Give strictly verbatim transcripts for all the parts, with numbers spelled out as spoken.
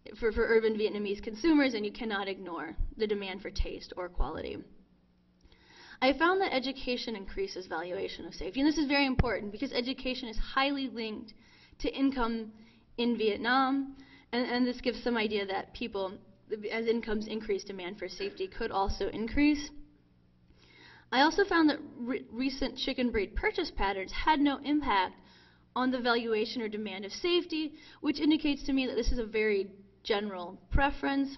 for, for urban Vietnamese consumers, and you cannot ignore the demand for taste or quality. I found that education increases valuation of safety, and this is very important because education is highly linked to income in Vietnam, and, and this gives some idea that people, as incomes increase, demand for safety could also increase. I also found that re recent chicken breed purchase patterns had no impact on the valuation or demand of safety, which indicates to me that this is a very general preference.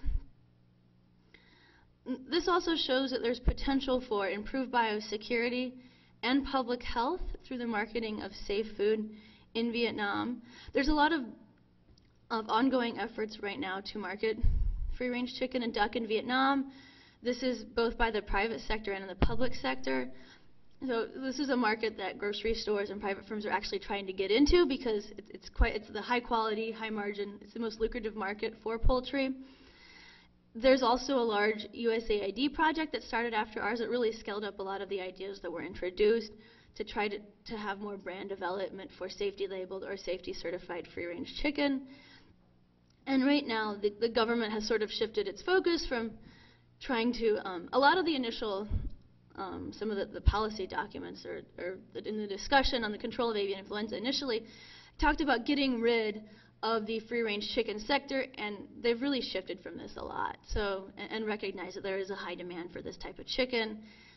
This also shows that there's potential for improved biosecurity and public health through the marketing of safe food in Vietnam. There's a lot of, of ongoing efforts right now to market free-range chicken and duck in Vietnam. This is both by the private sector and in the public sector. So this is a market that grocery stores and private firms are actually trying to get into because it, it's quite, it's the high quality, high margin, it's the most lucrative market for poultry. There's also a large U S A I D project that started after ours that really scaled up a lot of the ideas that were introduced to try to, to have more brand development for safety labeled or safety certified free-range chicken. And right now, the, the government has sort of shifted its focus from trying to, um, a lot of the initial, um, some of the, the policy documents or, or the, in the discussion on the control of avian influenza initially talked about getting rid of the free-range chicken sector, and they've really shifted from this a lot. So, and, and recognize that there is a high demand for this type of chicken.